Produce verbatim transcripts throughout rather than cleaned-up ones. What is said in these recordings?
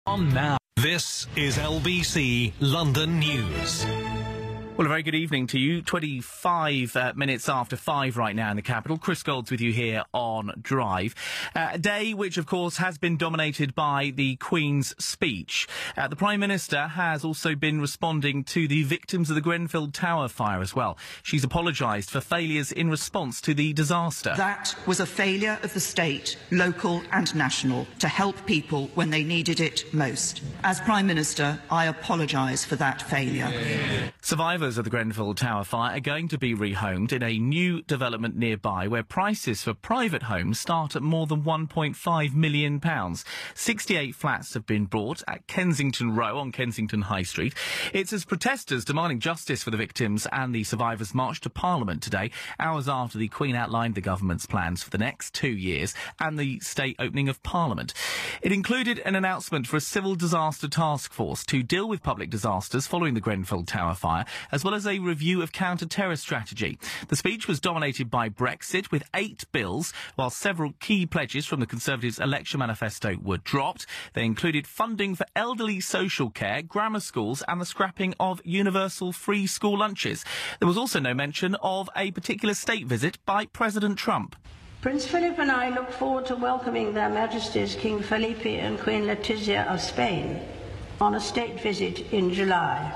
On now. This is L B C London News. Well, a very good evening to you. twenty-five uh, minutes after five right now in the capital. Chris Golds with you here on Drive. Uh, a day which, of course, has been dominated by the Queen's speech. Uh, the Prime Minister has also been responding to the victims of the Grenfell Tower fire as well. She's apologised for failures in response to the disaster. That was a failure of the state, local and national, to help people when they needed it most. As Prime Minister, I apologise for that failure. Survivors of the Grenfell Tower fire are going to be rehomed in a new development nearby where prices for private homes start at more than one point five million pounds. sixty-eight flats have been bought at Kensington Row on Kensington High Street. It's as protesters demanding justice for the victims and the survivors marched to Parliament today, hours after the Queen outlined the government's plans for the next two years and the state opening of Parliament. It included an announcement for a civil disaster task force to deal with public disasters following the Grenfell Tower fire, as well as a review of counter-terror strategy. The speech was dominated by Brexit, with eight bills, while several key pledges from the Conservatives' election manifesto were dropped. They included funding for elderly social care, grammar schools, and the scrapping of universal free school lunches. There was also no mention of a particular state visit by President Trump. Prince Philip and I look forward to welcoming Their Majesties King Felipe and Queen Letizia of Spain on a state visit in July.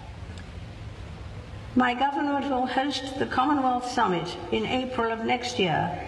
My government will host the Commonwealth Summit in April of next year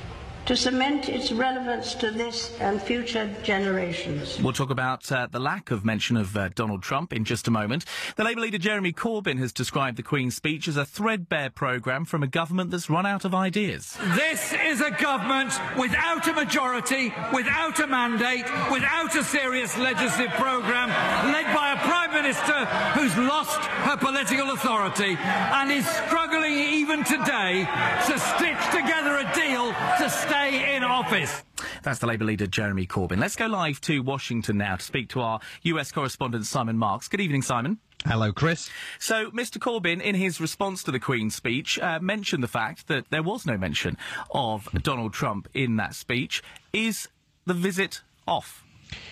to cement its relevance to this and future generations. We'll talk about uh, the lack of mention of uh, Donald Trump in just a moment. The Labour leader Jeremy Corbyn has described the Queen's speech as a threadbare programme from a government that's run out of ideas. This is a government without a majority, without a mandate, without a serious legislative programme, led by a Prime Minister who's lost her political authority and is struggling even today to stitch together a deal to stay in office. That's the Labour leader Jeremy Corbyn. Let's go live to Washington now to speak to our U S correspondent Simon Marks. Good evening, Simon. Hello, Chris. So, Mr Corbyn, in his response to the Queen's speech, uh, mentioned the fact that there was no mention of Donald Trump in that speech. Is the visit off?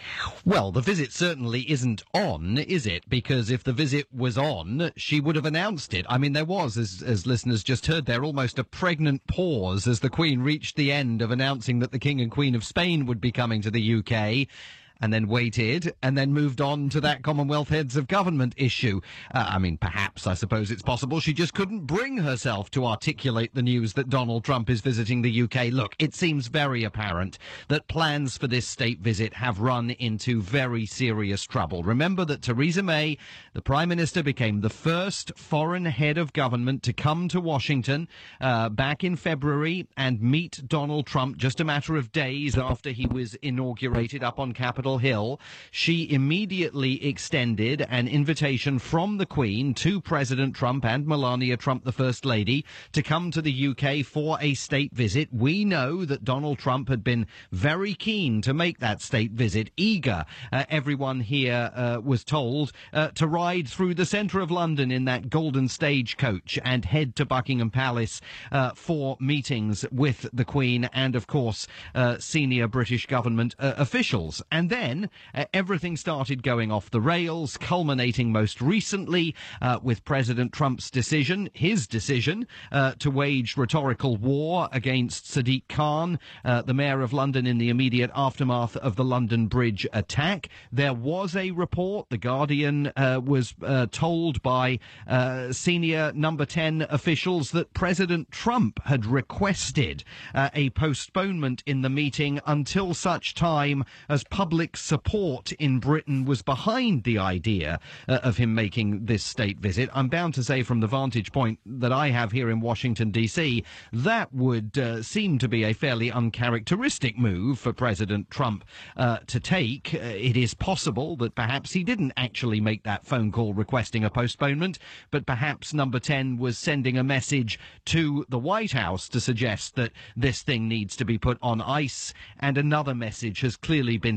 Well, the visit certainly isn't on, is it? Because if the visit was on, she would have announced it. I mean, there was, as, as listeners just heard there, almost a pregnant pause as the Queen reached the end of announcing that the King and Queen of Spain would be coming to the U K. And then waited, and then moved on to that Commonwealth Heads of Government issue. Uh, I mean, perhaps, I suppose it's possible she just couldn't bring herself to articulate the news that Donald Trump is visiting the U K. Look, it seems very apparent that plans for this state visit have run into very serious trouble. Remember that Theresa May, the Prime Minister, became the first foreign head of government to come to Washington uh, back in February and meet Donald Trump just a matter of days after he was inaugurated up on Capitol Hill. She immediately extended an invitation from the Queen to President Trump and Melania Trump, the First Lady, to come to the U K for a state visit. We know that Donald Trump had been very keen to make that state visit, eager, uh, everyone here uh, was told, uh, to ride through the centre of London in that golden stagecoach and head to Buckingham Palace uh, for meetings with the Queen and, of course, uh, senior British government uh, officials. And then Then uh, everything started going off the rails, culminating most recently uh, with President Trump's decision, his decision, uh, to wage rhetorical war against Sadiq Khan, uh, the mayor of London, in the immediate aftermath of the London Bridge attack. There was a report, The Guardian uh, was uh, told by uh, senior number ten officials, that President Trump had requested uh, a postponement in the meeting until such time as public support in Britain was behind the idea uh, of him making this state visit. I'm bound to say, from the vantage point that I have here in Washington, D C, that would uh, seem to be a fairly uncharacteristic move for President Trump uh, to take. Uh, it is possible that perhaps he didn't actually make that phone call requesting a postponement, but perhaps number ten was sending a message to the White House to suggest that this thing needs to be put on ice, and another message has clearly been sent to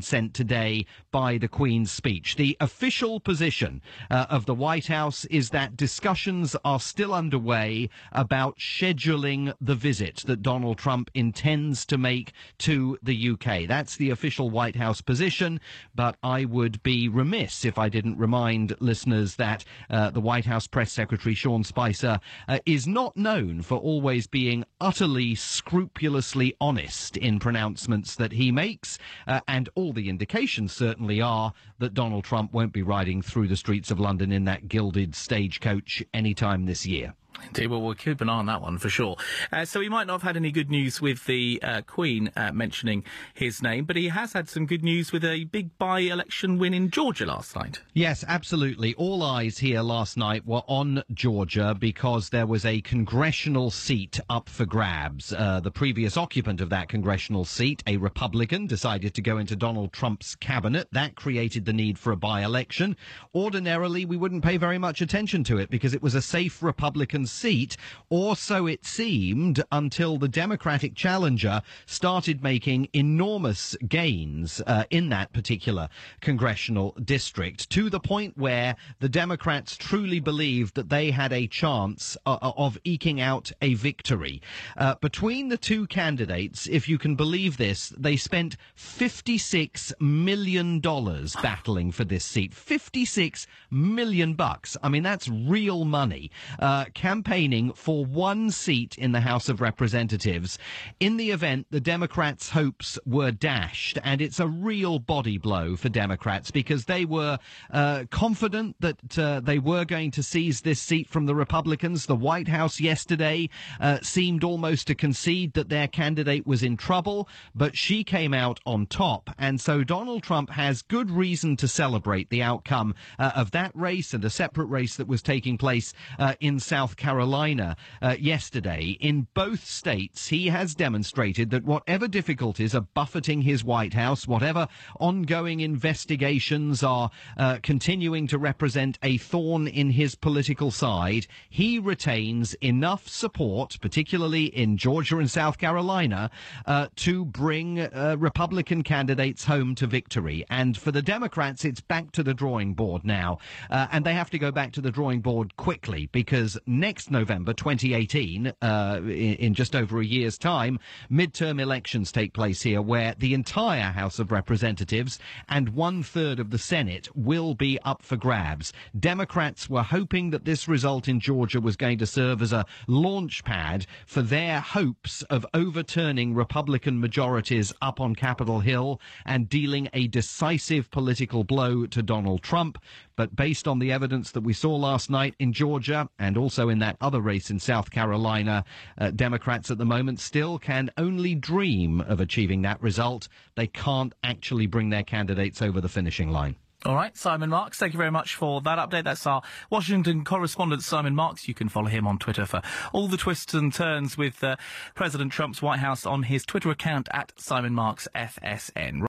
today by the Queen's speech. The official position uh, of the White House is that discussions are still underway about scheduling the visit that Donald Trump intends to make to the U K. That's the official White House position, but I would be remiss if I didn't remind listeners that uh, the White House Press Secretary Sean Spicer uh, is not known for always being utterly scrupulously honest in pronouncements that he makes, uh, and all the indications certainly are that Donald Trump won't be riding through the streets of London in that gilded stagecoach anytime this year. Indeed, well, we'll keep an eye on that one for sure. Uh, so he might not have had any good news with the uh, Queen uh, mentioning his name, but he has had some good news with a big by-election win in Georgia last night. Yes, absolutely. All eyes here last night were on Georgia because there was a congressional seat up for grabs. Uh, the previous occupant of that congressional seat, a Republican, decided to go into Donald Trump's cabinet. That created the need for a by-election. Ordinarily, we wouldn't pay very much attention to it because it was a safe Republican seat, or so it seemed, until the Democratic challenger started making enormous gains uh, in that particular congressional district, to the point where the Democrats truly believed that they had a chance uh, of eking out a victory. Uh, between the two candidates, if you can believe this, they spent fifty-six million dollars battling for this seat. fifty-six million bucks. I mean, that's real money. Uh, campaigning for one seat in the House of Representatives. In the event, the Democrats' hopes were dashed, and it's a real body blow for Democrats because they were uh, confident that uh, they were going to seize this seat from the Republicans. The White House yesterday uh, seemed almost to concede that their candidate was in trouble, but she came out on top, and so Donald Trump has good reason to celebrate the outcome uh, of that race and a separate race that was taking place uh, in South Carolina uh, yesterday. In both states, he has demonstrated that whatever difficulties are buffeting his White House, whatever ongoing investigations are uh, continuing to represent a thorn in his political side, he retains enough support, particularly in Georgia and South Carolina, uh, to bring uh, Republican candidates home to victory. And for the Democrats, it's back to the drawing board now. Uh, and they have to go back to the drawing board quickly because next November twenty eighteen, uh, in, in just over a year's time, midterm elections take place here where the entire House of Representatives and one-third of the Senate will be up for grabs. Democrats were hoping that this result in Georgia was going to serve as a launch pad for their hopes of overturning Republican majorities up on Capitol Hill and dealing a decisive political blow to Donald Trump. But based on the evidence that we saw last night in Georgia and also in that other race in South Carolina, uh, Democrats at the moment still can only dream of achieving that result. They can't actually bring their candidates over the finishing line. All right, Simon Marks, thank you very much for that update. That's our Washington correspondent, Simon Marks. You can follow him on Twitter for all the twists and turns with uh, President Trump's White House on his Twitter account at Simon Marks F S N.